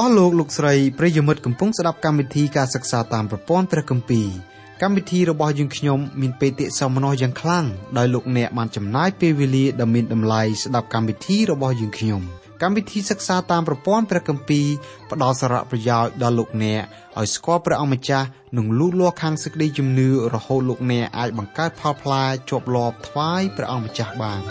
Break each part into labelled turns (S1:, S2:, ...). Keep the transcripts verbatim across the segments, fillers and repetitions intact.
S1: លោកលោកស្រីប្រិយមិត្តកំពុងស្ដាប់កម្មវិធីការសិក្សាតាមប្រព័ន្ធព្រះគម្ពីរកម្មវិធីរបស់យើងខ្ញុំមានបេតិសោមនស្សយ៉ាងខ្លាំងដោយលោកអ្នកបានចំណាយពេលវេលាដ៏មានតម្លៃស្ដាប់កម្មវិធីរបស់យើងខ្ញុំកម្មវិធីសិក្សាតាមប្រព័ន្ធព្រះគម្ពីរផ្ដល់សារៈប្រយោជន៍ដល់លោកអ្នកឲ្យស្គាល់ព្រះអង្គម្ចាស់និងលូតលាស់ខាងសេចក្តីជំនឿរហូតលោកអ្នកអាចបង្កើតផលផ្លែជាប់លាប់ថ្វាយព្រះអង្គម្ចាស់បាន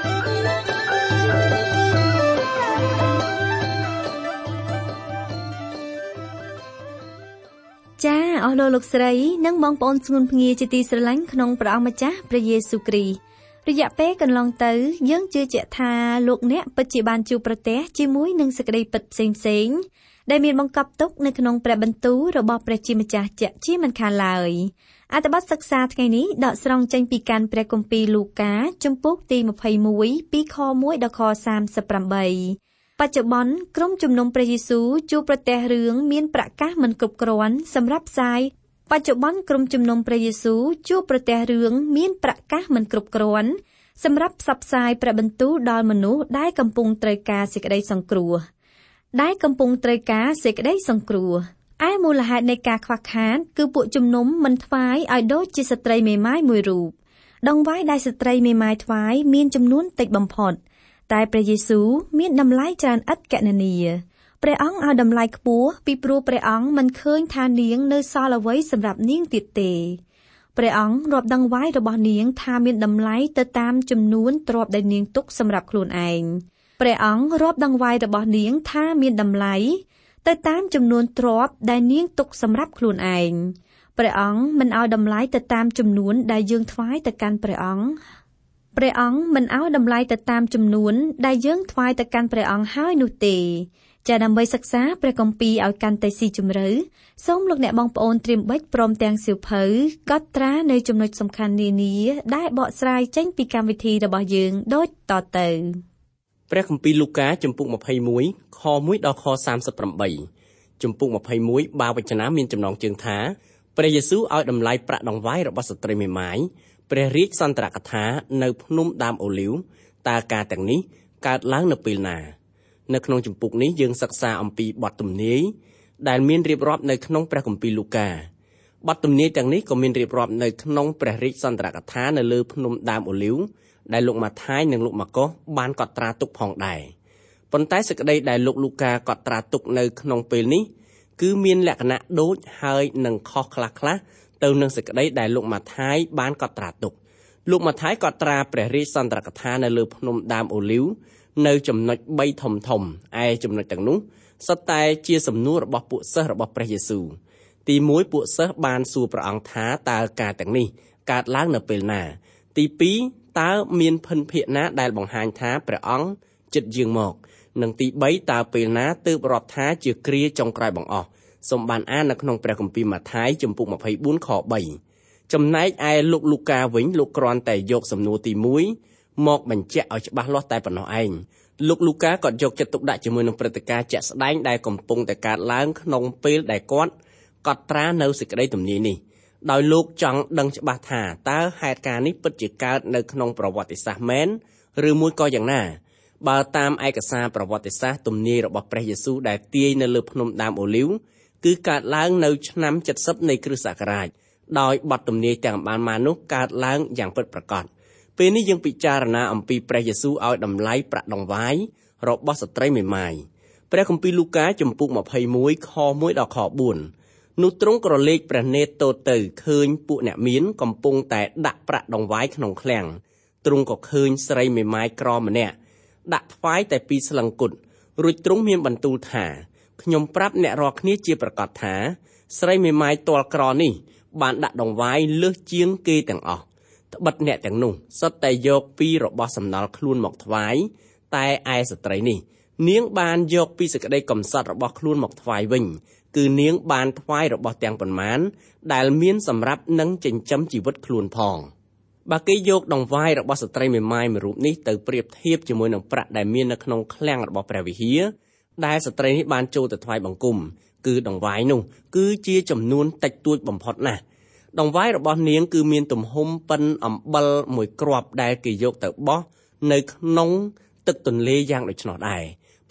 S2: ចាអស់លោកលោកស្រីនិងបងប្អូនស្ងួនភ្ងាជាទីស្រឡាញ់ក្នុងព្រះអង្គម្ចាស់ព្រះយេស៊ូវគ្រីស្ទរយៈពេលកន្លងទៅយើងជឿជាក់ថាលោកអ្នកពិតជាបានជួបប្រទះជាមួយនឹងសេចក្តីពិតផ្សេងផ្សេងដែលមានបង្កប់ទុកនៅក្នុងព្រះបន្ទូលរបស់ព្រះជាម្ចាស់ជាក់ជាមិនខានឡើយអត្ថបទសិក្សាថ្ងៃនេះដកស្រង់ចេញពីកាន់ព្រះគម្ពីរលូកាជំពូកទីម្ភៃមួយពីខមួយដល់ខសាមសិបប្រាំបីបច្ចុប្បន្នក្រុមជំនុំព្រះយេស៊ូវជួបប្រទះរឿងមានប្រកាសមិនគ្រប់គ្រាន់សម្រាប់ផ្សាយបច្ចុប្បន្នក្រុមជំនុំព្រះយេស៊ូវជួបប្រទះរឿងមានប្រកាសមិនគ្រប់គ្រាន់សម្រាប់ផ្សព្វផ្សាយព្រះបន្ទូលដល់មនុស្សដែលកំពុងត្រូវការសេចក្តីសង្គ្រោះដែលកំពុងត្រូវការសេចក្តីសង្គ្រោះឯមូលហេតុនៃការខ្វះខាតគឺពួកជំនុំមិនថ្វាយឲ្យដូចជាស្ត្រីមេម៉ាយមួយរូបដង្វាយដែលស្ត្រីមេម៉ាយថ្វាយមានចំនួនតិចបំផុតតែព្រះយេស៊ូវមានតម្លៃច្រើនឥតកណនាព្រះអង្គឲ្យតម្លៃខ្ពស់ពីព្រោះព្រះអង្គមិនឃើញថានាងនៅសល់អ្វីសម្រាប់នាងទៀតទេព្រះអង្គរាប់ដង្វាយរបស់នាងថាមានតម្លៃទៅតាមចំនួនទ្រព្យដែលនាងទុកសម្រាប់ខ្លួនឯងព្រះអង្គរាប់ដង្វាយរបស់នាងថាមានតម្លៃទៅតាមចំនួនទ្រព្យដែលនាងទុកសម្រាប់ខ្លួនឯងព្រះអង្គមិនឲ្យតម្លៃទៅតាមចំនួនដែលយើងថ្វាយទៅកាន់ព្រះអង្គព្រះអង្គមិនឲ្យតម្លៃទៅតាមចំនួនដែលយើងថ្វាយទៅកាន់ព្រះអង្គហើយនោះទេចាដើម្បីសិក្សាព្រះគម្ពីរឲ្យកាន់តែស៊ីជម្រៅសូមលោកអ្នកបងប្អូនត្រៀមបិចព្រមទាំងសៀវភៅកត់ត្រានៅចំណុចសំខាន់នានាដែលបកស្រាយចេញពីកម្មវិធីរបស់យើងដូចតទៅ
S3: ព្រះគម្ពីរលូកាជំពូកម្ភៃមួយខមួយដល់ខសាមសិបប្រាំបីជំពូកម្ភៃមួយបាវចនាមានចំណងជើងថាព្រះយេស៊ូវឲ្យតម្លៃប្រាក់ដង្វាយរបស់ស្ត្រីមេម៉ាយព្រះរាជសន្ទរកថានៅភ្នំដើមអូលីវតើការទាំងនេះកើតឡើងនៅពេលណានៅក្នុងជំពូកនេះយើងសិក្សាអំពីបទទំនាយដែលមានរៀបរាប់នៅក្នុងព្រះគម្ពីរលូកាបទទំនាយទាំងនេះក៏មានរៀបរាប់នៅក្នុងព្រះរាជសន្ទរកថានៅលើភ្នំដើមអូលីវដែលលោកម៉ាថាយនិងលោកម៉ាកុសបានកត់ត្រាទុកផងដែរប៉ុន្តែសេចក្តីដែលលោកលូកាកត់ត្រាទុកនៅក្នុងពេលនេះគឺមានលក្ខណៈដូចហើយនឹងខុសខ្លះខ្លះទៅនឹងសេចក្តីដែលលោកម៉ាថាយបានកត់ត្រាទុកលោកម៉ាថាយកត់ត្រាព្រះរាជសន្ទរកថានៅលើភ្នំដើមអូលីវនៅចំណុចបីធំធំឯចំណុចទាំងនោះសុទ្ធតែជាសំណួររបស់ពួកសិស្សរបស់ព្រះយេស៊ូវទីមួយពួកសិស្សបានសួរព្រះអង្គថាតើការទាំងនេះកើតឡើងនៅពេលណាទីពីរតើមានភិនភាគណាដែលបង្ហាញថាព្រះអង្គជិតយាងមកនិងទីបីតើពេលណាទើបរាប់ថាជាគ្រាចុងក្រោយបង្អស់សូមបានអាននៅក្នុងព្រះគម្ពីរម៉ាថាយជំពូកម្ភៃបួនខបីចំណែកឯលោកលូកាវិញលោកគ្រាន់តែយកសំណួរទីមួយមកបញ្ជាក់ឲ្យច្បាស់លាស់តែប៉ុណ្ណោះឯងលោកលូកាក៏យកចិត្តទុកដាក់ជាមួយនឹងព្រឹត្តិការណ៍ជាក់ស្ដែងដែលកំពុងតែកើតឡើងក្នុងពេលដែលគាត់កត់ត្រានៅសេចក្តីទំនាយនេះដោយលោកចង់ដឹងច្បាស់ថាតើហេតុការណ៍នេះពិតជាកើតនៅក្នុងប្រវត្តិសាស្ត្រមែនឬមួយក៏យ៉ាងណាបើតាមឯកសារប្រវត្តិសាស្ត្រទំនាយរបស់ព្រះយេស៊ូវដែលទាយនៅលើភ្នំដើមអូលីវគឺកើតឡើងនៅឆ្នាំเจ็ดสิบនៃគ្រិស្តសករាជដោយបទទំនាយទាំងបានមកនោះកើតឡើងយ៉ាងពិតប្រាកដពេលនេះយើងពិចារណាអំពីព្រះយេស៊ូវឲ្យតម្លៃប្រាក់ដង្វាយរបស់ស្ត្រីមេម៉ាយព្រះគម្ពីរលូកាជំពូកម្ភៃមួយខមួយដល់ខបួននោះទ្រង់ក្រឡេកព្រះនេត្រទតទៅឃើញពួកអ្នកមានកំពុងតែដាក់ប្រាក់ដង្វាយក្នុងឃ្លាំងទ្រង់ក៏ឃើញស្រីមេម៉ាយក្រម្នាក់ដាក់ថ្វាយតែពីរស្លឹងគត់រួចទ្រង់មានបន្ទូលថាខ្ញុំប្រាប់អ្នករាល់គ្នាជាប្រកាសថាស្រីមេម៉ាយទាល់ក្រនេះបានដាក់ដង្វាយលើសជាងគេទាំងអស់ត្បិតអ្នកទាំងនោះសុទ្ធតែយកពីរបស់សំណល់ខ្លួនមកថ្វាយតែឯស្ត្រីនេះនាងបានយកពីសេចក្តីកំសត់របស់ខ្លួនមកថ្វាយវិញគឺនាងបានថ្វាយរបស់ទាំងប៉ុន្មានដែលមានសម្រាប់នឹងចិញ្ចឹមជីវិតខ្លួនផងបើគេយកដង្វាយរបស់ស្ត្រីមេម៉ាយមួយរូបនេះទៅប្រៀបធៀបជាមួយនឹងប្រាក់ដែលមាននៅក្នុងឃ្លាំងរបស់ព្រះវិហារដែលស្ត្រីនេះបានចូលទៅថ្វាយបង្គំគឺដង្វាយនោះគឺជាចំនួនតិចតួចបំផុតណាស់ដង្វាយរបស់នាងគឺមានទំហំប៉ិនអំបិលមួយគ្រាប់ដែលគេយកទៅបោះនៅក្នុងទឹកទន្លេយ៉ាងដូច្នោះដែរ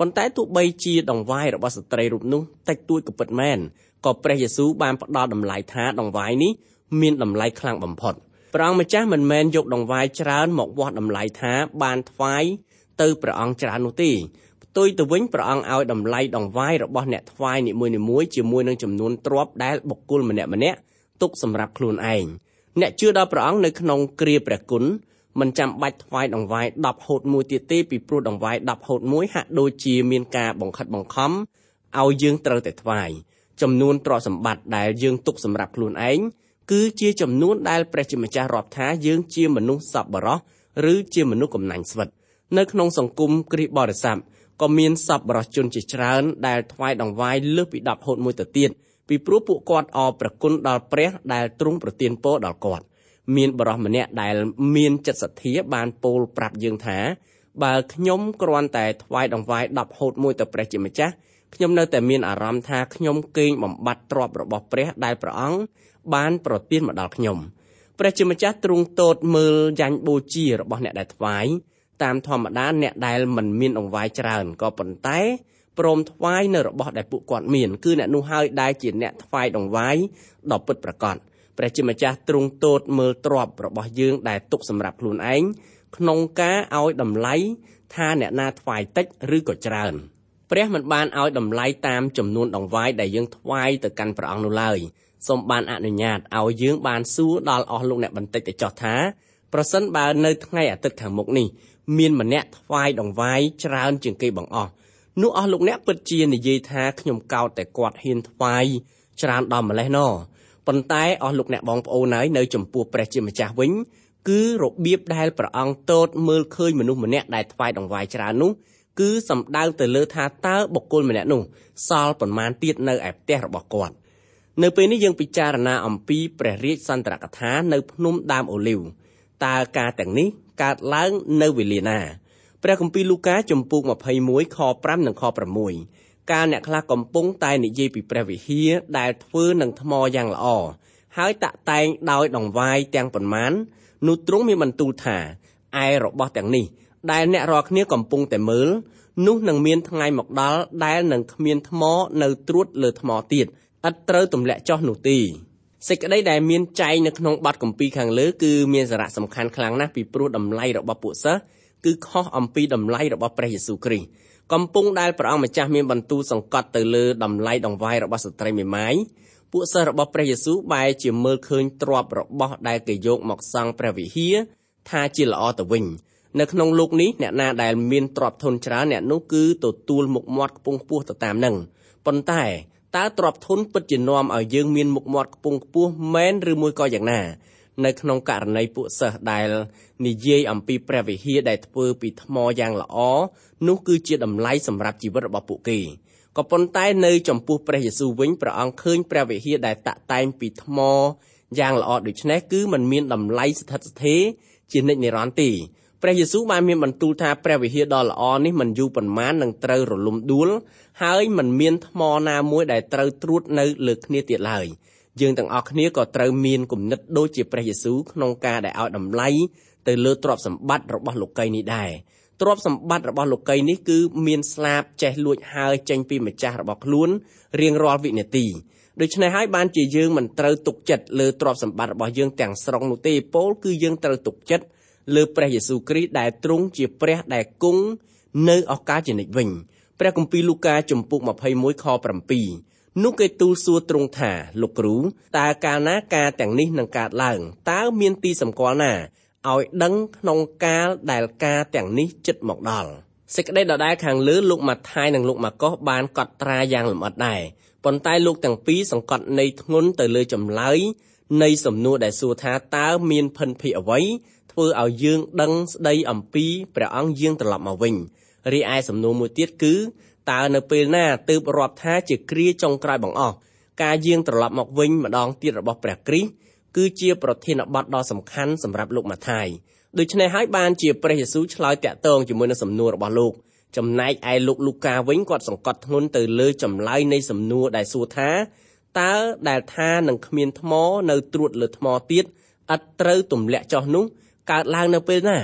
S3: ប៉ុន្តែទោះបីជាដង្វាយរបស់ស្ត្រីរូបនោះតិចតួចក៏ពិតមែនក៏ព្រះយេស៊ូវបានផ្ដល់តម្លៃថាដង្វាយនេះមានតម្លៃខ្លាំងបំផុតព្រះអង្គម្ចាស់មិនមែនយកដង្វាយច្រើនមកវាស់តម្លៃថាបានថ្វាយទៅព្រះអង្គច្រើននោះទេផ្ទុយទៅវិញព្រះអង្គឲ្យតម្លៃដង្វាយរបស់អ្នកថ្វាយនីមួយៗជាមួយនឹងចំនួនទ្រព្យដែលបុគ្គលម្នាក់ម្នាក់ទុកសម្រាប់ខ្លួនឯងអ្នកជឿដល់ព្រះអង្គនៅក្នុងគ្រាព្រះគុណមិនចាំបាច់ថ្វាយដង្វាយដប់ហូតមួយទៀតទេពីព្រោះដង្វាយដប់ហូតមួយហាក់ដូចជាមានការបង្ខិតបង្ខំឲ្យយើងត្រូវតែថ្វាយចំនួនទ្រព្យសម្បត្តិដែលយើងទុកសម្រាប់ខ្លួនឯងគឺជាចំនួនដែលព្រះជាម្ចាស់រាប់ថាយើងជាមនុស្សសប្បុរសឬជាមនុស្សកំណាញ់ស្វិតនៅក្នុងសង្គមគ្រិស្តបរិស័ទក៏មានសប្បុរសជនជាច្រើនដែលថ្វាយដង្វាយលើសពីដប់ហូតមួយទៅទៀតពីព្រោះពួកគាត់អរព្រះគុណដល់ព្រះដែលទ្រង់ប្រទានពរដល់គាត់មានបរិសម្នាក់ដែលមានចិត្តសទ្ធាបានពោលប្រាប់យើងថាបើខ្ញុំគ្រាន់តែថ្វាយដង្វាយដប់ហូតមួយទៅព្រះជាម្ចាស់ខ្ញុំនៅតែមានអារម្មណ៍ថាខ្ញុំកេងបំបត្តិទ្រព្យរបស់ព្រះដែលព្រះអង្គបានប្រទានមកដល់ខ្ញុំព្រះជាម្ចាស់ទ្រង់ទតមើលយ៉ាញ់បូជារបស់អ្នកដែលថ្វាយតាមធម្មតាអ្នកដែលមិនមានដង្វាយច្រើនក៏ប៉ុន្តែព្រមថ្វាយនៅរបស់ដែលពួកគាត់មានគឺអ្នកនោះហើយដែលជាអ្នកថ្វាយដង្វាយដ៏ពិតប្រាកដព្រះជាម្ចាស់ទ្រង់ទតមើលទ្រព្យរបស់យើងដែលទុកសម្រាប់ខ្លួនឯងក្នុងការឲ្យតម្លៃថាអ្នកណាថ្វាយតិចឬក៏ច្រើនព្រះមិនបានឲ្យតម្លៃតាមចំនួនដង្វាយដែលយើងថ្វាយទៅកាន់ព្រះអង្គនោះឡើយសូមបានអនុញ្ញាតឲ្យយើងបានសួរដល់អស់លោកអ្នកបន្តិចទៅចោះថាប្រសិនបើនៅថ្ងៃអាទិត្យខាងមុខនេះមានម្នាក់ថ្វាយដង្វាយច្រើនជាងគេបង្អស់នោះអស់លោកអ្នកពិតជានិយាយថាខ្ញុំកោតតែគាត់ហ៊ានថ្វាយច្រើនដល់ម្លេះណោប៉ុន្តែអស់លោកអ្នកបងប្អូនហើយនៅចំពោះព្រះជាម្ចាស់វិញគឺរបៀបដែលព្រះអង្គទតមើលឃើញមនុស្សម្នាក់ដែលថ្វាយដង្វាយច្រើននោះគឺសំដៅទៅលើថាតើបុគ្គលម្នាក់នោះសល់ប៉ុន្មានទៀតនៅឯផ្ទះរបស់គាត់នៅពេលនេះយើងពិចារណាអំពីព្រះរាជសន្ទរកថានៅភ្នំដើមអូលីវតើការទាំងនេះកើតឡើងនៅវេលាណាព្រះគម្ពីរលូកាជំពូកម្ភៃមួយខប្រាំនិងខប្រាំមួយកាលអ្នកខ្លះកំពុងតែនិយាយពីព្រះវិហារដែលធ្វើនឹងថ្មយ៉ាងល្អហើយតាក់តែងដោយដង្វាយទាំងប៉ុន្មាននោះទ្រង់មានបន្ទូលថាឯរបស់ទាំងនេះដែលអ្នករាល់គ្នាកំពុងតែមើលនោះនឹងមានថ្ងៃមកដល់ដែលនឹងគ្មានថ្មនៅត្រួតលើថ្មទៀតឥតត្រូវទម្លាក់ចុះនោះទេសេចក្តីដែលមានចែងនៅក្នុងបទគម្ពីរខាងលើគឺមានសារៈសំខាន់ខ្លាំងណាស់ពីព្រោះតម្លៃរបស់ពួកសិស្សគឺខុសអំពីតម្លៃរបស់ព្រះយេស៊ូវគ្រីស្ទកំពុងដែលព្រះអង្គម្ចាស់មានបន្ទូលសង្កត់ទៅលើតម្លៃដង្វាយរបស់ស្ត្រីមេម៉ាយពួកសិស្សរបស់ព្រះយេស៊ូវបែរជាមើលឃើញទ្រព្យរបស់ដែលគេយកមកសង់ព្រះវិហារថាជាល្អទៅវិញនៅក្នុងលោកនេះអ្នកណាដែលមានទ្រព្យធនច្រើនអ្នកនោះគឺទទួលមុខមាត់ខ្ពង់ខ្ពស់ទៅតាមនឹងប៉ុន្តែតើទ្រព្យធនពិតជានាំឲ្យយើងមានមុខមាត់ខ្ពង់ខ្ពស់មែនឬមួយក៏យ៉ាងណានៅក្នុងករណីពួកសិស្សដែលនិយាយអំពីព្រះវិហារដែលធ្វើពីថ្មយ៉ាងល្អនោះគឺជាតម្លៃសម្រាប់ជីវិតរបស់ពួកគេក៏ប៉ុន្តែនៅចំពោះព្រះយេស៊ូវវិញព្រះអង្គឃើញព្រះវិហារដែលតាក់តែងពីថ្មយ៉ាងល្អដូច្នេះគឺมันមានតម្លៃស្ថិតស្ថេរជានិច្ចនិរន្តរ៍ទេព្រះយេស៊ូវបានមានបន្ទូលថាព្រះវិហារដ៏ល្អនេះមិនយូរប៉ុន្មាននឹងត្រូវរលំដួលហើយមិនមានថ្មណាមួយដែលត្រូវត្រួតនៅលើគ្នាទៀតឡើយយើងទាំងអស់គ្នាក៏ត្រូវមានគំនិតដូចជាព្រះយេស៊ូវក្នុងការដែលឲ្យតម្លៃទៅលើទ្រព្យសម្បត្តិរបស់លោកីនេះដែរទ្រព្យសម្បត្តិរបស់លោកីនេះគឺមានស្លាបចេះលួចហើរចេញពីម្ចាស់របស់ខ្លួនរៀងរាល់វិនាទីដូច្នេះហើយបានជាយើងមិនត្រូវទុកចិត្តលើទ្រព្យសម្បត្តិរបស់យើងទាំងស្រុងនោះទេពោលគឺយើងត្រូវទុកចិត្តលើព្រះយេស៊ូវគ្រីស្ទដែលទ្រង់ជាព្រះដែលគង់នៅឱកាសជានិច្ចវិញព្រះគម្ពីរលូកាជំពូកម្ភៃមួយខប្រាំពីរនោះគេទូលសួរទ្រង់ថាលោកគ្រូតើកាលណាការទាំងនេះនឹងកើតឡើងតើមានទីសម្គាល់ណាឲ្យដឹងក្នុងកាលដែលការទាំងនេះជិតមកដល់សេចក្តីដដែលខាងលើលោកម៉ាថាយនិងលោកម៉ាកុសបានកត់ត្រាយ៉ាងលម្អិតដែរប៉ុន្តែលោកទាំងពីរសង្កត់ន័យធ្ងន់ទៅលើចម្លើយនៃសំណួរដែលសួរថាតើមានភិនភាគអ្វីធ្វើឲ្យយើងដឹងស្ដីអំពីព្រះអង្គយាងត្រឡប់មកវិញរីឯសំណួរមួយទៀតគឺតើនៅពេលណាទើបរាប់ថាជាគ្រាចុងក្រោយបង្អស់ការយាងត្រឡប់មកវិញម្ដងទៀតរបស់ព្រះគ្រីស្ទគឺជាប្រធានបទដ៏សំខាន់សម្រាប់លោកម៉ាថាយដូច្នេះហើយបានជាព្រះយេស៊ូវឆ្លើយតាក់ទងជាមួយនឹងសំណួររបស់លោកចំណែកឯលោកលូកាវិញគាត់សង្កត់ធ្ងន់ទៅលើចម្លើយនៃសំណួរដែលសួរថាតើដែលថានឹងគ្មានថ្មនៅត្រួតលើថ្មទៀតឥតត្រូវទម្លាក់ចុះនោះកើតឡើងនៅពេលណា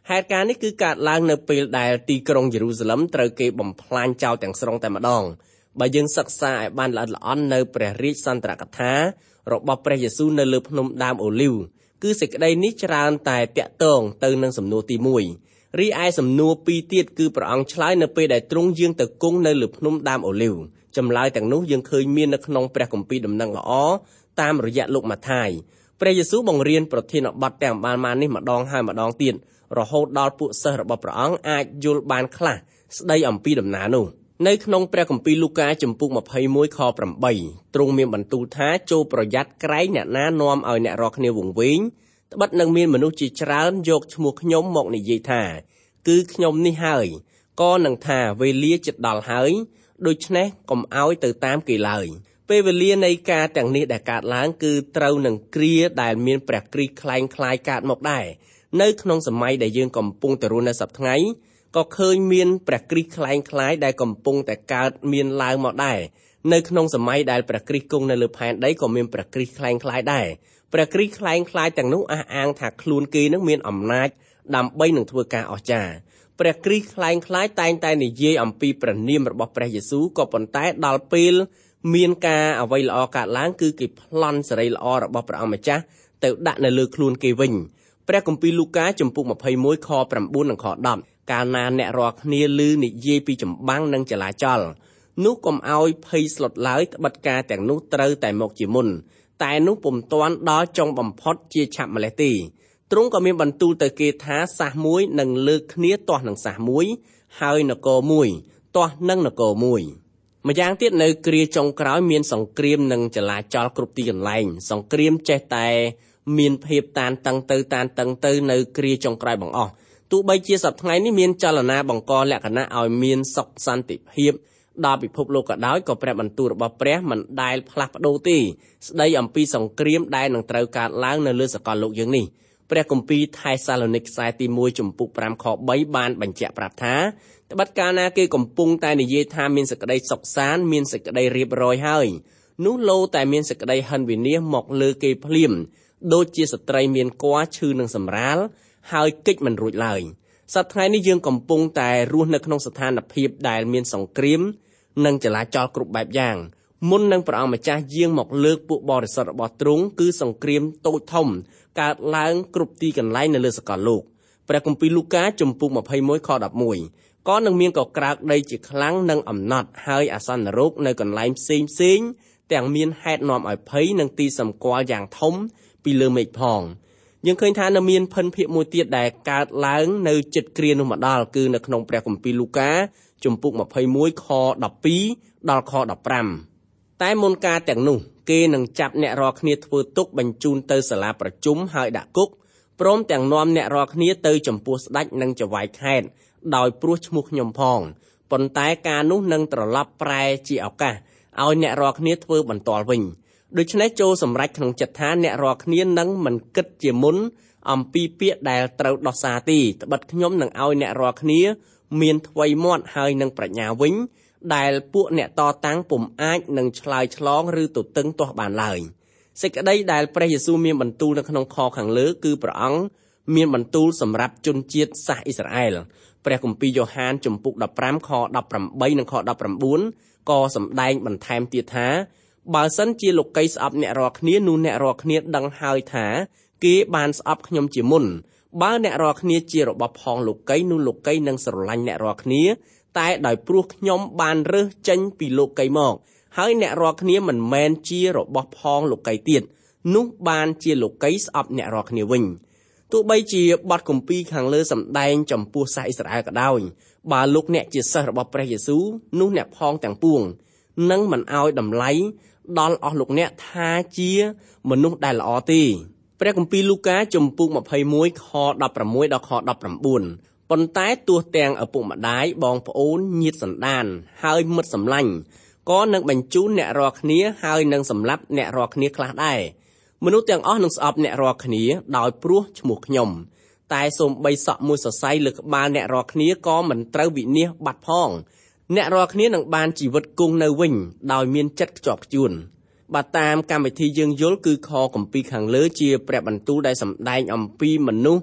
S3: ហេតុការណ៍នេះគឺកើតឡើងនៅពេលដែលទីក្រុងយេរូសាឡឹមត្រូវគេបំផ្លាញចោលទាំងស្រុងតែម្ដងបើយើងសិក្សាឲ្យបានល្អិតល្អន់នៅព្រះរាជសន្ទរកថារបស់ព្រះយេស៊ូវនៅលើភ្នំដើមអូលីវគឺសេចក្តីនេះច្រើនតែតាក់ទងទៅនឹងសំណួរទីមួយរីឯសំណួរពីរទៀតគឺព្រះអង្គឆ្លើយនៅពេលដែលទ្រង់យាងទៅគង់នៅលើភ្នំដើមអូលីវចម្លើយទាំងនោះយើងឃើញមាននៅក្នុងព្រះគម្ពីរដំណឹងល្អតាមរយៈលោកម៉ាថាយព្រះយេស៊ូវបង្រៀនប្រធានបទទាំងបានមកនេះម្ដងហើយម្ដងទៀតរហូតដល់ពួកសិស្សរបស់ព្រះអង្គអាចយល់បានខ្លះស្ដីអំពីដំណើរនោះនៅក្នុងព្រះគម្ពីរលូកាជំពូកម្ភៃមួយខប្រាំបីទ្រង់មានបន្ទូលថាចូលប្រយ័ត្នក្រែងអ្នកណានាំឲ្យអ្នករាល់គ្នាវង្វេងត្បិតនឹងមានមនុស្សជាច្រើនយកឈ្មោះខ្ញុំមកនិយាយថាគឺខ្ញុំនេះហើយក៏នឹងថាវេលាជិតដល់ហើយដូច្នេះកុំឲ្យទៅតាមគេឡើយពេលវេលានៃការទាំងនេះដែលកើតឡើងគឺត្រូវនឹងគ្រាដែលមានព្រះគ្រីស្ទคล้ายคล้ายកើតមកដែរនៅក្នុងសម័យដែលយើងកំពុងទៅរស់នៅសប្តាហ៍ថ្ងៃក៏ឃើញមានព្រះគ្រីស្ទคล้ายคล้ายដែលកំពុងតែកើតមានឡើងមកដែរនៅក្នុងសម័យដែលព្រះគ្រីស្ទគង់នៅលើផែនដីក៏មានព្រះគ្រីស្ទคล้ายคล้ายដែរព្រះគ្រីស្ទคล้ายคล้ายទាំងនោះអះអាងថាខ្លួនគេនឹងមានអំណាចដើម្បីនឹងធ្វើការអស្ចារ្យព្រះគ្រីស្ទคล้ายคล้ายតែងតែនិយាយអំពីព្រះនាមរបស់ព្រះយេស៊ូវក៏ប៉ុន្តែដល់ពេលមានការអ្វីល្អកើតឡើងគឺគេប្លន់សេរីល្អរបស់ព្រះអង្គម្ចាស់ទៅដាក់នៅលើខ្លួនគេវិញព្រះគម្ពីរលូកាជំពូកម្ភៃមួយខប្រាំបួននិងខដប់កាលណាអ្នករាល់គ្នាឮនិយាយពីចម្បាំងនិងចលាចលនោះកុំឲ្យភ័យស្លុតឡើយត្បិតការទាំងនោះត្រូវតែមកជាមុនតែនោះពុំទាន់ដល់ចុងបំផុតជាឆាប់ម្លេះទេទ្រង់ក៏មានបន្ទូលទៅគេថាសះមួយនឹងលើកគ្នាទាស់នឹងសះមួយហើយនគរមួយទាស់នឹងនគរមួយម្យ៉ាងទៀតនៅគ្រាចុងក្រោយមានសង្គ្រាមនិងចលាចលគ្រប់ទីកន្លែងសង្គ្រាមចេះតែមានភាពតានតឹងទៅតានតឹងទៅនៅគ្រាចុងក្រោយបង្អស់ទោះបីជាសប្តាហ៍ថ្ងៃនេះមានចលនាបង្កលក្ខណៈឲ្យមានសុខសន្តិភាពដល់ពិភពលោកក៏ដោយក៏ព្រះបន្ទូលរបស់ព្រះមិនដែលផ្លាស់ប្ដូរទេស្ដីអំពីសង្គ្រាមដែលនឹងត្រូវកើតឡើងនៅលើសកលលោកយើងនេះព្រះគម្ពីរថេសាឡូនីកខ្សែទីមួយជំពូកប្រាំខបីបានបញ្ជាក់ប្រាប់ថាត្បិតកាលណាគេកំពុងតែនិយាយថាមានសេចក្តីសុខសាន្តមានសេចក្តីរៀបរយហើយនោះលោតែមានសេចក្តីហិនវិនាសមកលើគេភ្លាមដូចជាស្ត្រីមានគភ៌ឈឺនឹងសម្រាលហើយកិច្ចមិនរួចឡើយសប្តាហ៍ថ្ងៃនេះយើងកំពុងតែរស់នៅក្នុងស្ថានភាពដែលមានសង្គ្រាមនិងចលាចលគ្រប់បែបយ៉ាងមុននឹងព្រះអង្គម្ចាស់យាងមកលើកពួកបរិសុទ្ធរបស់ទ្រង់គឺសង្គ្រាមតូចធំកើតឡើងគ្រប់ទីកន្លែងនៅលើសកលលោកព្រះគម្ពីរលូកាជំពូកម្ភៃមួយខដប់មួយក៏នឹងមានកក្រើកដីជាខ្លាំងនិងអំណត់ហើយអាសន្នរោគនៅកន្លែងផ្សេងផ្សេងទាំងមានហេតុនាំឲ្យភ័យនិងទីសម្គាល់យ៉ាងធំពីលើមេឃផងយើងឃើញថានៅមានភិនភាគមួយទៀតដែលកើតឡើងនៅចិត្តគ្រានោះមកដល់គឺនៅក្នុងព្រះគម្ពីរលូកាជំពូកម្ភៃមួយខដប់ពីរដល់ខដប់ប្រាំតែមុនការទាំងនោះគេនឹងចាប់អ្នករាល់គ្នាធ្វើទុកបញ្ជូនទៅសាលាប្រជុំហើយដាក់គុកព្រមទាំងនាំអ្នករាល់គ្នាទៅចំពោះស្ដេចនិងចៅហ្វាយខេត្តដោយព្រោះឈ្មោះខ្ញុំផងប៉ុន្តែការនោះនឹងត្រឡប់ប្រែជាឱកាសឲ្យអ្នករាល់គ្នាធ្វើបន្ទាល់វិញដូច្នេះចូលសម្រេចក្នុងចិត្តថាអ្នករាល់គ្នានឹងមិនគិតជាមុនអំពីពាក្យដែលត្រូវដោះសារទេត្បិតខ្ញុំនឹងឲ្យអ្នករាល់គ្នាមានថ្វីមាត់ហើយនឹងប្រាជ្ញាវិញដែលពួកអ្នកតតាំងពុំអាចនឹងឆ្លើយឆ្លងឬទទឹងទាស់បានឡើយសេចក្តីដែលព្រះយេស៊ូវមានបន្ទូលនៅក្នុងខខាងលើគឺព្រះអង្គមានបន្ទូលសម្រាប់ជនជាតិសាសអ៊ីស្រាអែលព្រះគម្ពីរយ៉ូហានជំពូកដប់ប្រាំខដប់ប្រាំបីនិងខដប់ប្រាំបួនក៏សម្ដែងបន្ថែមទៀតថាបើសិនជាលោកីស្អប់អ្នករាល់គ្នានោះអ្នករាល់គ្នាដឹងហើយថាគេបានស្អប់ខ្ញុំជាមុនបើអ្នករាល់គ្នាជារបស់ផងលោកីនោះលោកីនឹងស្រឡាញ់អ្នករាល់គ្នាតែដោយព្រោះខ្ញុំបានរើសចេញពីលោកីមកហើយអ្នករាល់គ្នាមិនមែនជារបស់ផងលោកីទៀតនោះបានជាលោកីស្អប់អ្នករាល់គ្នាវិញទោះបីជាបទគម្ពីរខាងលើសម្ដែងចំពោះសាសអ៊ីស្រាអែលក៏ដោយបើលោកអ្នកជាសិស្សរបស់ព្រះយេស៊ូវនោះអ្នកផងទាំងពួងនឹងមិនឲ្យតម្លៃដល់អស់លោកអ្នកថាជាមនុស្សដែលល្អទេព្រះគម្ពីរលូកាជំពូកម្ភៃមួយខដប់ប្រាំមួយដល់ខដប់ប្រាំបួនប៉ុន្តែទោះទាំងឪពុកម្ដាយបងប្អូនញាតិសន្តានហើយមិត្តសម្លាញ់ក៏នឹងបញ្ជូនអ្នករាល់គ្នាហើយនឹងសម្លាប់អ្នករាល់គ្នាខ្លះដែរមនុស្សទាំងអស់នឹងស្អប់អ្នករាល់គ្នាដោយព្រោះឈ្មោះខ្ញុំតែសូម្បីសក់មួយសរសៃលើក្បាលអ្នករាល់គ្នាក៏មិនត្រូវវិនាសបាត់ផងអ្នករាល់គ្នានឹងបានជីវិតគង់នៅវិញដោយមានចិត្តខ្ជាប់ខ្ជួនបើតាមកម្មវិធីយើងយល់គឺខគម្ពីរខាងលើជាព្រះបន្ទូលដែលសម្ដែងអំពីមនុស្ស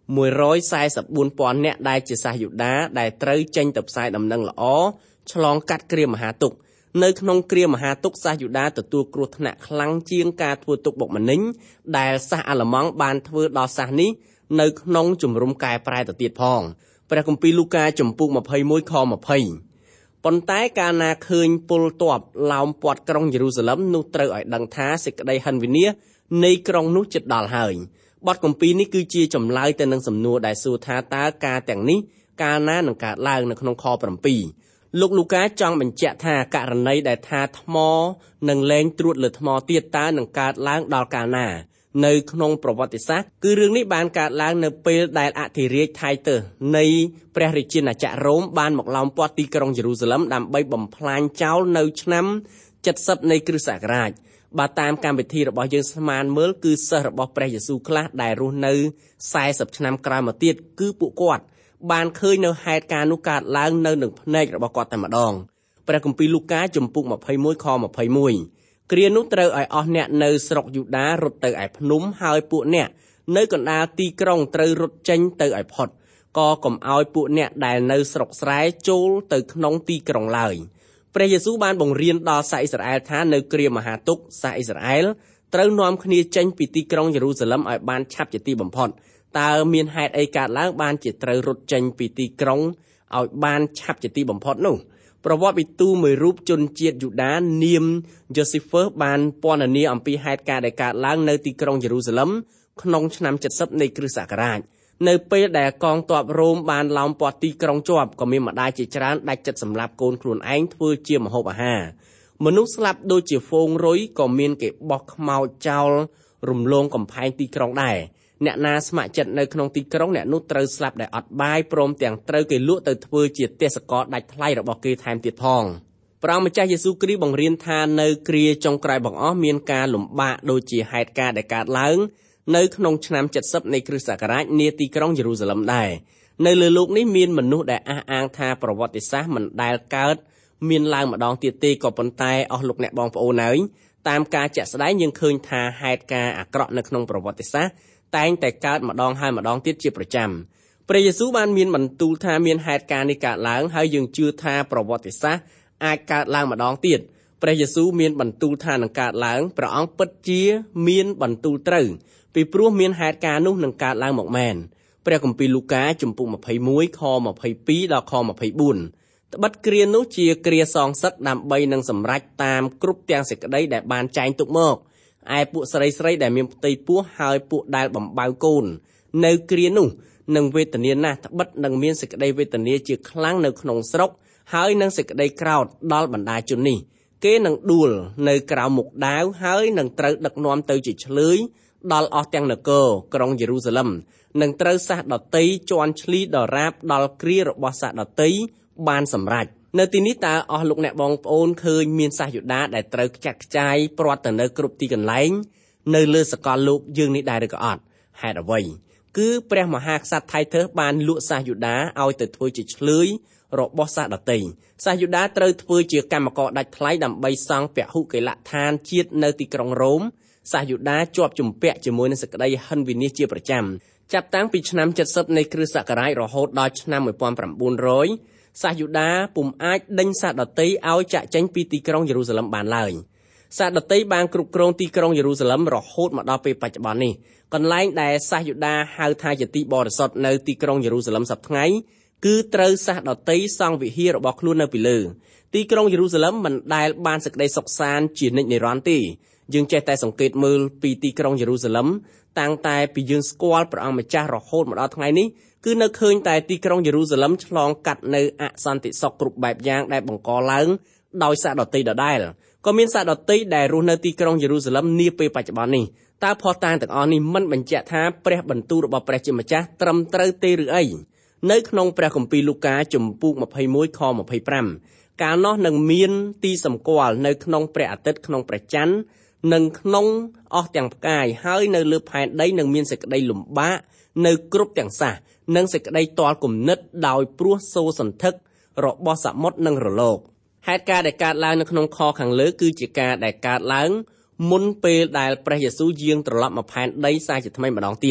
S3: មួយរយសែសិបបួនពាន់នាក់ដែលជាសាសយូដាដែលត្រូវចេញទៅផ្សាយដំណឹងល្អឆ្លងកាត់គ្រាមហាទុក្ខនៅក្នុងគ្រាមហាទុក្ខសាសយូដាទទួលគ្រោះថ្នាក់ខ្លាំងជាងការធ្វើទុកបុកម្នេញដែលសាសអាល្លឺម៉ង់បានធ្វើដល់សាសនេះនៅក្នុងជំរំកែប្រែទៅទៀតផងព្រះគម្ពីរលូកាចំពុកម្ភៃមួយខម្ភៃប៉ុន្តែកាលណាឃើញពលទ័ពឡោមព័ទ្ធក្រុងយេរូសាឡឹមនោះត្រូវឲ្យដឹងថាសេចក្តីហិនវិនាសនៃក្រុងនោះជិតដល់ហើយបទគម្ពីរនេះគឺជាចម្លើយទៅនឹងសំណួរដែលសួរថាតើការទាំងនេះកាលណានឹងកើតឡើងនៅក្នុងខ7លោកលូកាចង់បញ្ជាក់ថាករណីដែលថាថ្មនឹងលែងត្រួតលើថ្មទៀតតើនឹងកើតឡើងដល់កាលណានៅក្នុងប្រវត្តិសាស្ត្រគឺរឿងនេះបានកើតឡើងនៅពេលដែលអធិរាជថៃទើសនៃព្រះរាជាណាចក្ររ៉ូមបានមកឡោមព័ទ្ធទីក្រុងយេរូសាឡឹមដើម្បីបំផ្លាញចោលនៅឆ្នាំเจ็ดสิบនៃគ្រិស្តសករាជបើតាមកម្មវិធីរបស់យើងស្មានមើលគឺសិស្សរបស់ព្រះយេស៊ូវខ្លះដែលរស់នៅសែសិបឆ្នាំក្រោយមកទៀតគឺពួកគាត់បានឃើញនៅហេតុការណ៍នោះកើតឡើងនៅនឹងភ្នែករបស់គាត់តែម្ដងព្រះគម្ពីរលូកាចំពុកម្ភៃមួយខម្ភៃមួយគ្រានោះត្រូវឲ្យអស់អ្នកនៅស្រុកយូដារត់ទៅឯភ្នំហើយពួកអ្នកនៅកណ្ដាលទីក្រុងត្រូវរត់ចេញទៅឲ្យផុតក៏កុំឲ្យពួកអ្នកដែលនៅស្រុកស្រែចូលទៅក្នុងទីក្រុងឡើយព្រះយេស៊ូវបានបង្រៀនដល់សាសអ៊ីស្រាអែលថានៅគ្រាមហាទុក្ខសាសអ៊ីស្រាអែលត្រូវនាំគ្នាចេញពីទីក្រុងយេរូសាឡឹមឲ្យបានឆាប់ជាទីបំផុតតើមានហេតុអីកើតឡើងបានជាត្រូវរត់ចេញពីទីក្រុងឲ្យបានឆាប់ជាទីបំផុតនោះប្រវត្តិវិទូមួយរូបជនជាតិយូដានាមយ៉ូស៊ីហ្វឺសបានពណ៌នាអំពីហេតុការណ៍ដែលកើតឡើងនៅទីក្រុងយេរូសាឡឹមក្នុងឆ្នាំเจ็ดสิบនៃគ្រិស្តសករាជនៅពេលដែលកងទ័ពរ៉ូមបានឡោមព័ទ្ធទីក្រុងជាប់ក៏មានម្ដាយជាច្រើនដាច់ចិត្តសម្លាប់កូនខ្លួនឯងធ្វើជាម្ហូបអាហារមនុស្សស្លាប់ដូចជាហ្វូងរុយក៏មានគេបោះខ្មោចចោលរំលងកំផែងទីក្រុងដែរអ្នកណាស្ម័គ្រចិត្តនៅក្នុងទីក្រុងអ្នកនោះត្រូវស្លាប់ដោយអត់បាយព្រមទាំងត្រូវគេលក់ទៅធ្វើជាទេសករដាច់ថ្លៃរបស់គេថែមទៀតផងព្រះម្ចាស់យេស៊ូវគ្រីស្ទបង្រៀនថានៅគ្រាចុងក្រោយបង្អស់មានការលំបាកដូចជាហេតុការណ៍ដែលកើតឡើងនៅក្នុងឆ្នាំเจ็ดสิบនៃគ្រិស្តសករាជនាទីក្រុងយេរូសាឡឹមដែរនៅលើលោកនេះមានមនុស្សដែលអះអាងថាប្រវត្តិសាស្ត្រមិនដែលកើតមានឡើងម្ដងទៀតទេក៏ប៉ុន្តែអស់លោកអ្នកបងប្អូនហើយតាមការជាក់ស្ដែងយើងឃើញថាហេតុការណ៍អាក្រក់នៅក្នុងប្រវត្តិសាស្ត្រតែងតែកើតម្ដងហើយម្ដងទៀតជាប្រចាំព្រះយេស៊ូវបានមានបន្ទូលថាមានហេតុការណ៍នេះកើតឡើងហើយយើងជឿថាប្រវត្តិសាស្ត្រអាចកើតឡើងម្ដងទៀតព្រះយេស៊ូវមានបន្ទូលថានឹងកើតឡើងព្រះអង្គពិតជាមានបន្ទូលត្រូវពីព្រោះមានហេតុការណ៍នោះនឹងកើតឡើងមកមែនព្រះគម្ពីរលូកាចំពុកម្ភៃមួយខម្ភៃពីរដល់ខម្ភៃបួនត្បិតគ្រានោះជាគ្រាសងសឹកដើម្បីនឹងសម្រេចតាមគ្រប់ទាំងសេចក្តីដែលបានចែងទុកមកឯពួកស្រីស្រីដែលមានផ្ទៃពោះហើយពួកដែលបំបៅកូននៅគ្រានោះនឹងវេទនាណាស់ត្បិតនឹងមានសេចក្តីវេទនាជាខ្លាំងនៅក្នុងស្រុកហើយនឹងសេចក្តីក្រោធដល់បណ្ដាជននេះគេនឹងដួលនៅក្រៅមុខដាវហើយនឹងត្រូវដឹកនាំទៅជាឆ្លើយដល់អស់ទាំងនគរក្រុងយេរូសាឡឹមនឹងត្រូវសាសដតីជន់ឈ្លីដល់រាបដល់គ្រារបស់សាសដតីបានសម្រេចនៅទីនេះតើអស់លោកអ្នកបងប្អូនឃើញមានសាសយូដាដែលត្រូវខ្ចាត់ខ្ចាយព្រាត់ទៅនៅគ្រប់ទីកន្លែងនៅលើសកលលោកយើងនេះដែរឬក៏អត់ហេតុអ្វីគឺព្រះមហាក្សត្រថៃទើសបានលក់សាសយូដាឲ្យទៅធ្វើជាឆ្លើយរបស់សាសដតីសាសយូដាត្រូវធ្វើជាកម្មករដាច់ថ្លៃដើម្បីសង់ពហុកេលដ្ឋានជាតិនៅទីក្រុងរ៉ូមសាសយូដាជាប់ជំពាក់ជាមួយនឹងសេចក្តីហិនវិនាសជាប្រចាំចាប់តាំងពីឆ្នាំเจ็ดสิบនៃគ្រិស្តសករាជរហូតដល់ឆ្នាំmột nghìn chín trămសាសយូដាពុំអាចដេញសាសដតីឲ្យចាក់ចេញពីទីក្រុងយេរូសាឡឹមបានឡើយសាសដតីបានគ្រប់គ្រងទីក្រុងយេរូសាឡឹមរហូតមកដល់ពេលបច្ចុប្បន្ននេះកន្លែងដែលសាសយូដាហៅថាជាទីបរិសុទ្ធនៅទីក្រុងយេរូសាឡឹមសប្តាហ៍ថ្ងៃគឺត្រូវសាសដតីសង់វិហាររបស់ខ្លួននៅពីលើទីក្រុងយេរូសាឡឹមមិនដែលបានសេចក្តីសុខសាន្តជានិច្ចនិរន្តរ៍ទេយើងចេះតែសង្កេតមើលពីទីក្រុងយេរូសាឡឹមតាំងតែពីយើងស្គាល់ព្រះអង្គម្ចាស់រហូតមកដល់ថ្ងៃនេះគឺនៅឃើញតែទីក្រុងយេរូសាឡឹមឆ្លងកាត់នៅអសន្តិសុខគ្រប់បែបយ៉ាងដែលបង្កឡើងដោយសាសដតីដដែលក៏មានសាសដតីដែលរស់នៅទីក្រុងយេរូសាឡឹមនាពេលបច្ចុប្បន្ននេះតើភស្តុតាងទាំងអស់នេះមិនបញ្ជាក់ថាព្រះបន្ទូលរបស់ព្រះជាម្ចាស់ត្រឹមត្រូវទេឬអីនៅក្នុងព្រះគម្ពីរលូកាចំពុកម្ភៃមួយខម្ភៃប្រាំកាលនោះនឹងមានទីសម្គាល់នៅក្នុងព្រះអាទិត្យក្នុងព្រះច័ន្ទនិងក្នុងអស់ទាំងផ្កាយហើយនៅលើផែនដីនឹងមានសេចក្តីលំបាកនៅគ្រប់ទាំងសាសនិងសេចក្តីទាល់គំនិតដោយព្រោះសូរសន្ធឹករបស់សមុទ្រនិងរលកហេតុការណ៍ដែលកើតឡើងនៅក្នុងខខាងលើគឺជាការដែលកើតឡើងមុនពេលដែលព្រះយេស៊ូវយាងត្រឡប់មកផែនដីសាជាថ្មីម្ដងទៀត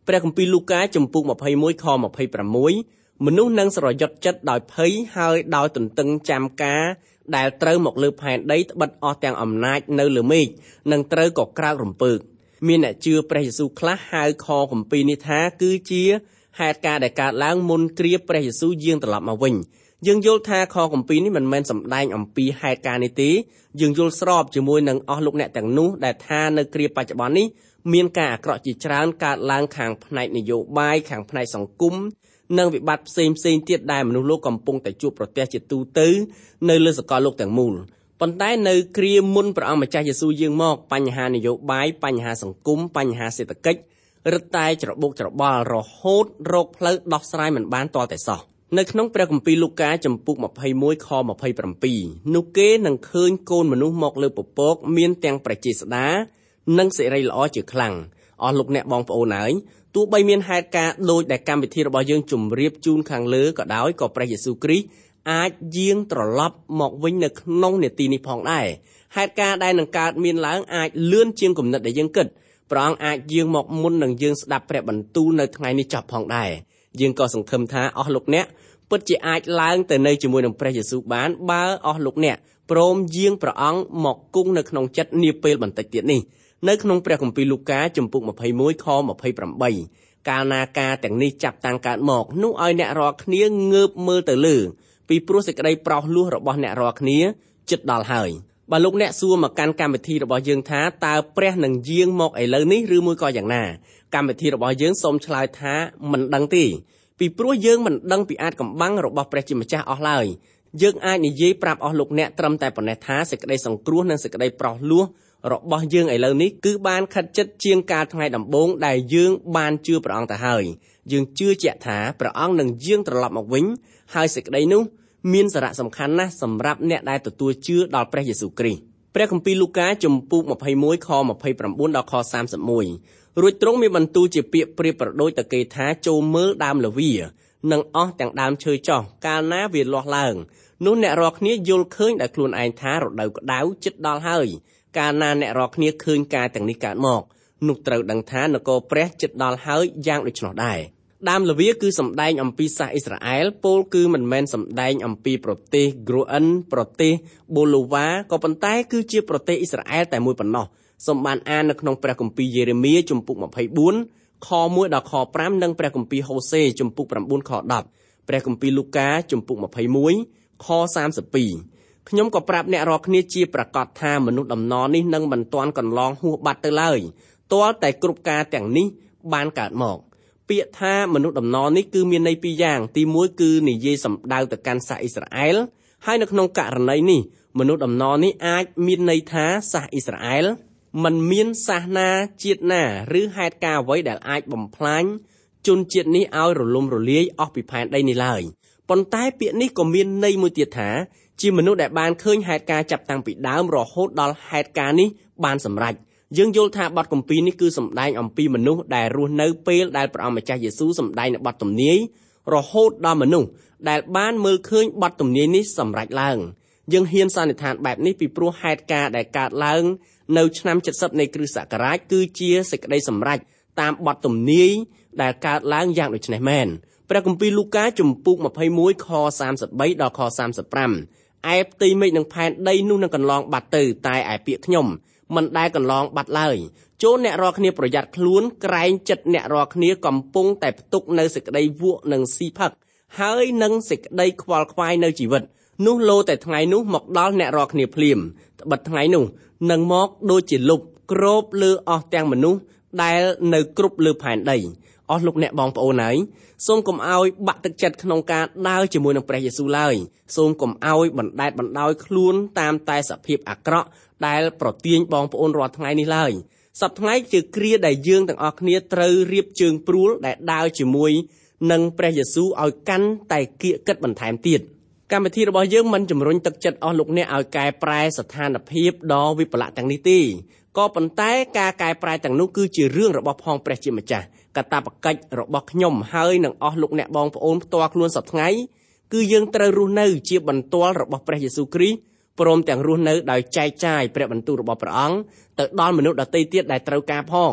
S3: ព្រះគម្ពីរលូកាជំពូកម្ភៃមួយខម្ភៃប្រាំមួយមនុស្សនឹងស្រយុតចិត្តដោយភ័យហើយដោយទន្ទឹងចាំការដែលត្រូវមកលើផែនដីត្បិតអស់ទាំងអំណាចនៅលើមេឃនិងត្រូវក៏ក្រើករំពើកមានអ្នកជឿព្រះយេស៊ូវខ្លះហៅខគម្ពីរនេះថាគឺជាហេតុការណ៍ដែលកើតឡើងមុនគ្រាព្រះយេស៊ូវយាងត្រឡប់មកវិញយើងយល់ថាខគម្ពីរនេះមិនមែនសម្ដែងអំពីហេតុការណ៍នេះទេយើងយល់ស្របជាមួយនឹងអស់លោកអ្នកទាំងនោះដែលថានៅគ្រាបច្ចុប្បន្ននេះមានការអាក្រក់ជាច្រើនកើតឡើងខាងផ្នែកនយោបាយខាងផ្នែកសង្គមនិងវិបត្តិផ្សេងផ្សេងទៀតដែលមនុស្សលោកកំពុងតែជួបប្រទះជាទូទៅនៅលើសកលលោកទាំងមូលប៉ុន្តែនៅគ្រាមុនព្រះអង្គម្ចាស់យេស៊ូវយាងមកបញ្ហានយោបាយបញ្ហាសង្គមបញ្ហាសេដ្ឋកិច្ចរឹតតែច្របូកច្របល់រហូតរកផ្លូវដោះស្រាយមិនបានទាល់តែសោះនៅក្នុងព្រះគម្ពីរលូកាចំពុកម្ភៃមួយខម្ភៃប្រាំពីរនោះគេនឹងឃើញកូនមនុស្សមកលើពពកមានទាំងប្រជាស្ដានិងសិរីល្អជាខ្លាំងអស់លោកអ្នកបងប្អូនហើយទោះបីមានហេតុការណ៍ដូចដែលកម្មវិធីរបស់យើងជម្រាបជូនខាងលើក៏ដោយក៏ព្រះយេស៊ូវគ្រីស្ទអាចយាងត្រឡប់មកវិញនៅក្នុងនាទីនេះផងដែរហេតុការណ៍ដែលនឹងកើតមានឡើងអាចលឿនជាងគំនិតដែលយើងគិតព្រះអង្គអាចយាងមកមុននឹងយើងស្ដាប់ព្រះបន្ទូលនៅថ្ងៃនេះចប់ផងដែរយើងក៏សង្ឃឹមថាអស់លោកអ្នកពិតជាអាចឡើងទៅនៅជាមួយនឹងព្រះយេស៊ូវបានបើអស់លោកអ្នកព្រមយាងព្រះអង្គមកគង់នៅក្នុងចិត្តនាពេលបន្តិចទៀតនេះនៅក្នុងព្រះគម្ពីរលូកាចំពុកម្ភៃមួយខម្ភៃប្រាំបីកាលណាការទាំងនេះចាប់តាំងកើតមកនោះឲ្យអ្នករាល់គ្នាងើបមើលទៅលើពីព្រោះសេចក្តីប្រោសលោះរបស់អ្នករាល់គ្នាជិតដល់ហើយបើលោកអ្នកសួរមកកាន់កម្មវិធីរបស់យើងថាតើព្រះនឹងយាងមកឥឡូវនេះឬមួយក៏យ៉ាងណាកម្មវិធីរបស់យើងសូមឆ្លើយថាមិនដឹងទេពីព្រោះយើងមិនដឹងពីអាចកំបាំងរបស់ព្រះជាម្ចាស់អស់ឡើយយើងអាចនិយាយប្រាប់អស់លោកអ្នកត្រឹមតែប៉ុណ្ណេះថាសេចក្តីសង្គ្រោះនិងសេចក្តីប្រោសលោះរបស់យើងឥឡូវនេះគឺបានខិតជិតជាងកាលថ្ងៃដំបូងដែលយើងបានជឿព្រះអង្គទៅហើយយើងជឿជាក់ថាព្រះអង្គនឹងយាងត្រឡប់មកវិញហើយសេចក្តីនោះមានសារៈសំខាន់ណាស់សម្រាប់អ្នកដែលទទួលជឿដល់ព្រះយេស៊ូវគ្រីស្ទព្រះគម្ពីរលូកាចំពុកម្ភៃមួយខម្ភៃប្រាំបួនដល់ខសាមសិបមួយរួចទ្រង់មានបន្ទូលជាពាក្យប្រៀបប្រដូចទៅគេថាចូលមើលដើមលាវានិងអស់ទាំងដើមឈើចោះកាលណាវាលាស់ឡើងនោះអ្នករាល់គ្នាយល់ឃើញដោយខ្លួនឯងថារដូវក្តៅជិតដល់ហើយកាលណាអ្នករាល់គ្នាឃើញការទាំងនេះកើតមកនោះត្រូវដឹងថានគរព្រះជិតដល់ហើយយ៉ាងដូច្នោះដែរដើមលាវាគឺសម្ដែងអំពីសាសអ៊ីស្រាអែលពោលគឺមិនមែនសម្ដែងអំពីប្រទេសក្រូអិនប្រទេសបូឡូវ៉ាក៏ប៉ុន្តែគឺជាប្រទេសអ៊ីស្រាអែលតែមួយប៉ុណ្ណោះសូមបានអាននៅក្នុងព្រះគម្ពីរយេរេមៀជំពូកម្ភៃបួនខមួយដល់ខប្រាំនិងព្រះគម្ពីរហូសេជំពូកប្រាំបួនខដប់ព្រះគម្ពីរលូកាជំពូកម្ភៃមួយខសាមសិបពីរខ្ញុំក៏ប្រាប់អ្នករាល់គ្នាជាប្រកាសថាមនុស្សដំណរនេះនឹងមិនទាន់កន្លងហួសបាត់ទៅឡើយទាល់តែគ្រប់ការទាំងនេះបានកើតមកពាក្យថាមនុស្សដំណរនេះគឺមានន័យពីរយ៉ាងទីមួយគឺនិយាយសម្ដៅទៅកាន់សាសអ៊ីស្រាអែលហើយនៅក្នុងករណីនេះមនុស្សដំណរនេះអាចមានន័យថាសាសអ៊ីស្រាអែលមិនមានសាសនាជាតិណាឬហេតុការណ៍អ្វីដែលអាចបំផ្លាញជនជាតិនេះឲ្យរលំរលាយអស់ពីផែនដីនេះឡើយប៉ុន្តែពាក្យនេះក៏មានន័យមួយទៀតថាជាមនុស្សដែលបានឃើញហេតុការណ៍ចាប់តាំងពីដើមរហូតដល់ហេតុការណ៍នេះបានសម្រេចយើងយល់ថាបទគម្ពីរនេះគឺសម្ដែងអំពីមនុស្សដែលរស់នៅពេលដែលព្រះអង្គម្ចាស់យេស៊ូវសម្ដែងនៅបទទំនាយរហូតដល់មនុស្សដែលបានមើលឃើញបទទំនាយនេះសម្រេចឡើងយើងហ៊ានសន្និដ្ឋានបែបនេះពីព្រោះហេតុការណ៍ដែលកើតឡើងនៅឆ្នាំเจ็ดสิบនៃគ្រិស្តសករាជគឺជាសេចក្តីសម្រេចតាមបទទំនាយដែលកើតឡើងយ៉ាងដូចនេះមែនព្រះគម្ពីរលូកាជំពូកម្ភៃមួយខសាមសិបបីដល់ខសាមសិបប្រាំឯផ្ទៃមេឃនិងផែនដីនោះនឹងកន្លងបាត់ទៅតែឯពាក្យខ្ញុំមិនដែលកន្លងបាត់ឡើយចូលអ្នករាល់គ្នាប្រយ័ត្នខ្លួនក្រែងចិត្តអ្នករាល់គ្នាកំពុងតែផ្ទុកនៅសេចក្តីវក់និងស៊ីផឹកហើយនឹងសេចក្តីខ្វល់ខ្វាយនៅជីវិតនោះលោតែថ្ងៃនោះមកដល់អ្នករាល់គ្នាភ្លាមត្បិតថ្ងៃនោះនឹងមកដូចជាលុបគ្របលើអស់ទាំងមនុស្សដែលនៅគ្រប់លើផែនដីអស់លោកអ្នកបងប្អូនហើយសូមកុំឲ្យបាក់ទឹកចិត្តក្នុងការដើរជាមួយនឹងព្រះយេស៊ូវឡើយសូមកុំឲ្យបណ្ដែតបណ្ដោយខ្លួនតាមតែសភាពអាក្រក់ដែលប្រទាញបងប្អូនរាល់ថ្ងៃនេះឡើយសប្តាហ៍ថ្ងៃជាគ្រាដែលយើងទាំងអស់គ្នាត្រូវរៀបជើងព្រួលដែលដើរជាមួយនឹងព្រះយេស៊ូវឲ្យកាន់តែគៀកកិតបន្ថែមទៀតកម្មវិធីរបស់យើងមិនជំរុញទឹកចិត្តអស់លោកអ្នកឲ្យកែប្រែស្ថានភាពដ៏វិបលៈទាំងនេះទេក៏ប៉ុន្តែការកែប្រែទាំងនោះគឺជារឿងរបស់ផងព្រះជាម្ចាស់កាតព្វកិច្ចរបស់ខ្ញុំហើយនឹងអស់លោកអ្នកបងប្អូនផ្ទាល់ខ្លួនសប្តាហ៍ថ្ងៃគឺយើងត្រូវរស់នៅជាបន្ទាល់របស់ព្រះយេស៊ូវគ្រីស្ទព្រមទាំងរស់នៅដោយចែកចាយព្រះបន្ទូលរបស់ព្រះអង្គទៅដល់មនុស្សដទៃទៀតដែលត្រូវការផង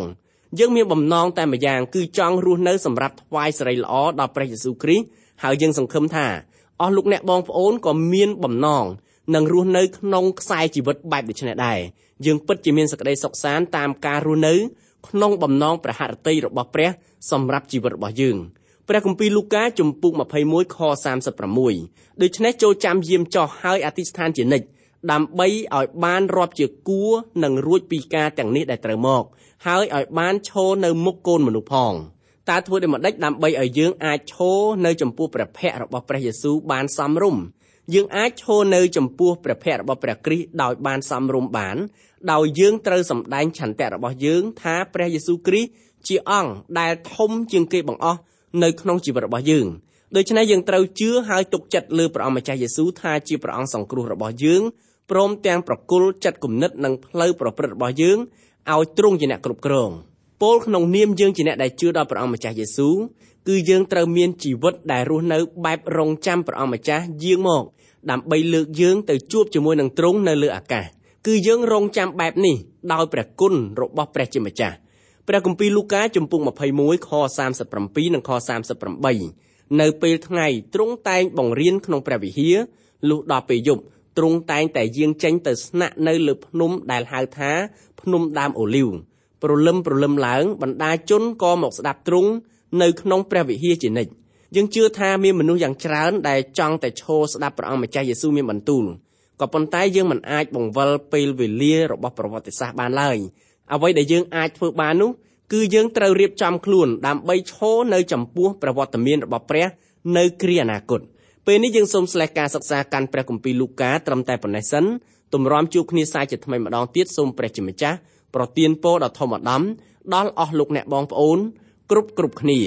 S3: យើងមានបំណងតែម្យ៉ាងគឺចង់រស់នៅសម្រាប់ថ្វាយសិរីល្អដល់ព្រះយេស៊ូវគ្រីស្ទហើយយើងសង្ឃឹមថាអស់លោកអ្នកបងប្អូនក៏មានបំណងនឹងរស់នៅក្នុងខ្សែជីវិតបែបដូចនេះដែរយើងពិតជាមានសេចក្តីសុខសាន្តតាមការរស់នៅក្នុងបំណងព្រះហឫទ័យរបស់ព្រះសម្រាប់ជីវិតរបស់យើងព្រះគម្ពីរលូកាជំពូកម្ភៃមួយខសាមសិបប្រាំមួយដូច្នេះចូលចាំយាមចោះហើយអធិស្ឋានជានិច្ចដើម្បីឲ្យបានរាប់ជាគួរនឹងរួចពីការទាំងនេះដែលត្រូវមកហើយឲ្យបានឈរនៅមុខកូនមនុស្សផងតើធ្វើដូចម្តេចដើម្បីឲ្យយើងអាចឈរនៅចំពោះព្រះភ័ក្ត្ររបស់ព្រះយេស៊ូវបានសមរម្យយើងអាចឈរនៅចំពោះព្រះភ័ក្ត្ររបស់ព្រះគ្រីស្ទដោយបានសមរម្យបានដោយយើងត្រូវសម្ដែងឆន្ទៈរបស់យើងថាព្រះយេស៊ូវគ្រីស្ទជាអង្គដែលធំជាងគេបង្អស់នៅក្នុងជីវិតរបស់យើងដូច្នេះយើងត្រូវជឿហើយទុកចិត្តលើព្រះអង្គម្ចាស់យេស៊ូវថាជាព្រះអង្គសង្គ្រោះរបស់យើងព្រមទាំងប្រគល់ចិត្តគំនិតនិងផ្លូវប្រព្រឹត្តរបស់យើងឲ្យទ្រង់ជាអ្នកគ្រប់គ្រងពោលក្នុងនាមយើងជាអ្នកដែលជឿដល់ព្រះអង្គម្ចាស់យេស៊ូវគឺយើងត្រូវមានជីវិតដែលរស់នៅបែបរង់ចាំព្រះអង្គម្ចាស់យាងមកដើម្បីលើកយើងទៅជួបជាមួយនឹងទ្រង់នៅលើអាកាសគឺយើងរង់ចាំបែបនេះដោយព្រះគុណរបស់ព្រះជាម្ចាស់ព្រះគម្ពីរលូកាជំពូកម្ភៃមួយខសាមសិបប្រាំពីរនិងខសាមសិបប្រាំបីនៅពេលថ្ងៃទ្រង់តែងបង្រៀនក្នុងព្រះវិហារលុះដល់ពេលយប់ទ្រង់តែងតែយាងចេញទៅស្នាក់នៅលើភ្នំដែលហៅថាភ្នំដើមអូលីវព្រលឹមព្រលឹមឡើងបណ្ដាជនក៏មកស្ដាប់ទ្រង់នៅក្នុងព្រះវិហារជានិច្ចយើងជឿថាមានមនុស្សយ៉ាងច្រើនដែលចង់តែឈរស្ដាប់ព្រះអង្គម្ចាស់យេស៊ូវមានបន្ទូលក៏ប៉ុន្តែយើងមិនអាចបង្វិលពេលវេលារបស់ប្រវត្តិសាស្ត្របានឡើយអ្វីដែលយើងអាចធ្វើបាននោះគឺយើងត្រូវរៀបចំខ្លួនដើម្បីឈរនៅចំពោះប្រវត្តិមានរបស់ព្រះនៅគ្រាអនាគតពេលនេះយើងសូមស្លេះការសិក្សាកាន់ព្រះគម្ពីរលូកាត្រឹមតែប៉ុណ្ណេះសិនទម្រាំជួបគ្នាសាជាថ្មីម្ដងទៀតសូមព្រះជាម្ចាស់ប្រទានពរដ៏ធំឧត្តមដល់អស់លោកអ្នកបងប្អូនគ្រប់គ្រប់គ្នា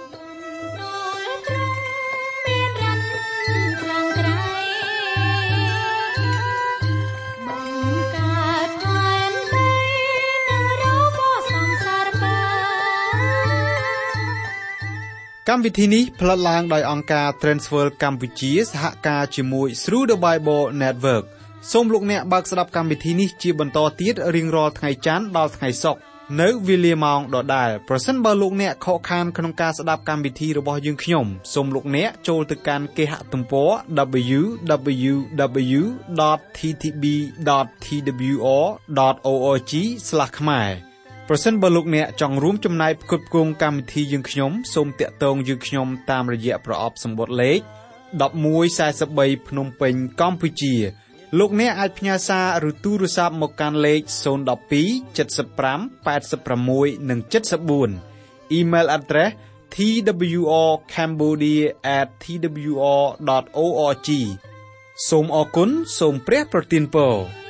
S1: កម្មវិធីនេះផ្លាត់ឡើងដោយអង្គការ Transworld កម្ពុជាសហការជាមួយ Through the Bible Network សូមលោកអ្នកបើកស្ដាប់កម្មវិធីនេះជាបន្តទៀតរៀងរាល់ថ្ងៃច័ន្ទដល់ថ្ងៃសុក្រនៅវេលាម៉ោងដដែលប្រសិនបើលោកអ្នកខកខានក្នុងការស្ដាប់កម្មវិធីរបស់យើងខ្ញុំសូមលោកអ្នកចូលទៅកាន់គេហទំព័រ double-u double-u double-u ដត t t b ដត t w r ដត org ស្លាស ខ្មែរប្រសិនបើលោកអ្នកចង់រួមចំណែកផ្គត់ផ្គង់កម្មវិធីយើងខ្ញុំសូមតាក់ទងយើងខ្ញុំតាមរយៈប្រអប់សម្បត្តិលេខmột một bốn baភ្នំពេញកម្ពុជាលោកអ្នកអាចផ្ញើសារឬទូរស័ព្ទមកកាន់លេខศูนย์ หนึ่ง สอง เจ็ด ห้า แปด หก និង เจ็ด สี่ Email address t w r cambodia at t w r dot org សូមអរគុណសូមព្រះប្រទានពរ